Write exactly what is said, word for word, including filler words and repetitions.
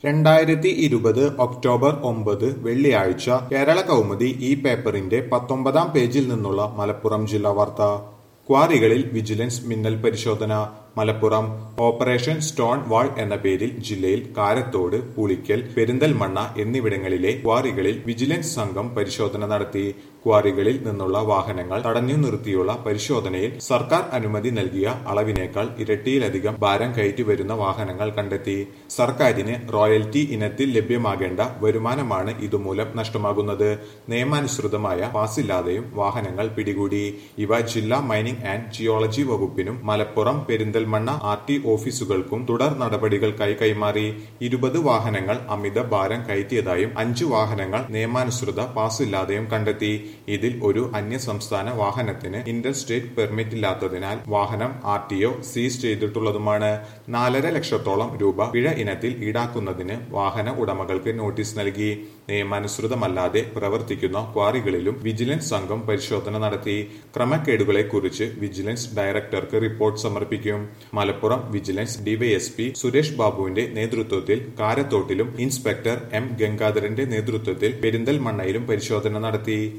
രണ്ടായിരത്തി ഇരുപത് ഒക്ടോബർ ഒമ്പത് വെള്ളിയാഴ്ച കേരള കൗമുദി ഈ പേപ്പറിന്റെ പത്തൊമ്പതാം പേജിൽ നിന്നുള്ള മലപ്പുറം ജില്ലാ വാർത്ത. ക്വാറികളിൽ വിജിലൻസ് മിന്നൽ പരിശോധന. മലപ്പുറം ഓപ്പറേഷൻ സ്റ്റോൺ വാൾ എന്ന പേരിൽ ജില്ലയിൽ കാരത്തോട്, പുളിക്കൽ, പെരിന്തൽമണ്ണ എന്നിവിടങ്ങളിലെ ക്വാറികളിൽ വിജിലൻസ് സംഘം പരിശോധന നടത്തി. ക്വാറികളിൽ നിന്നുള്ള വാഹനങ്ങൾ തടഞ്ഞു നിർത്തിയുള്ള പരിശോധനയിൽ സർക്കാർ അനുമതി നൽകിയ അളവിനേക്കാൾ ഇരട്ടിയിലധികം ഭാരം കയറ്റി വരുന്ന വാഹനങ്ങൾ കണ്ടെത്തി. സർക്കാരിന് റോയൽറ്റി ഇനത്തിൽ ലഭ്യമാകേണ്ട വരുമാനമാണ് ഇതുമൂലം നഷ്ടമാകുന്നത്. നിയമാനുസൃതമായ പാസില്ലാതെയും വാഹനങ്ങൾ പിടികൂടി. ഇവ ജില്ലാ മൈനിംഗ് ആൻഡ് ജിയോളജി വകുപ്പിനും മലപ്പുറം പെരിന്തൽമണ്ണ ആർ ടി ഓഫീസുകൾക്കും തുടർ നടപടികൾക്കായി കൈമാറി. ഇരുപത് വാഹനങ്ങൾ അമിത ഭാരം കയറ്റിയതായും അഞ്ച് വാഹനങ്ങൾ നിയമാനുസൃത പാസില്ലാതെയും കണ്ടെത്തി. ഇതിൽ ഒരു അന്യ സംസ്ഥാന വാഹനത്തിന് ഇന്റർ സ്റ്റേറ്റ് പെർമിറ്റ് ഇല്ലാത്തതിനാൽ വാഹനം ആർ ടി ഒ സീസ് ചെയ്തിട്ടുള്ളതുമാണ്. നാലര ലക്ഷത്തോളം രൂപ പിഴ ഇനത്തിൽ ഈടാക്കുന്നതിന് വാഹന ഉടമകൾക്ക് നോട്ടീസ് നൽകി. നിയമാനുസൃതമല്ലാതെ പ്രവർത്തിക്കുന്ന ക്വാറികളിലും വിജിലൻസ് സംഘം പരിശോധന നടത്തി. ക്രമക്കേടുകളെക്കുറിച്ച് വിജിലൻസ് ഡയറക്ടർക്ക് റിപ്പോർട്ട് സമർപ്പിക്കും. മലപ്പുറം വിജിലൻസ് ഡിവൈഎസ്പി സുരേഷ് ബാബുവിന്റെ നേതൃത്വത്തിൽ കാരത്തോട്ടിലും ഇൻസ്പെക്ടർ എം ഗംഗാധരന്റെ നേതൃത്വത്തിൽ പെരിന്തൽമണ്ണയിലും പരിശോധന നടത്തി.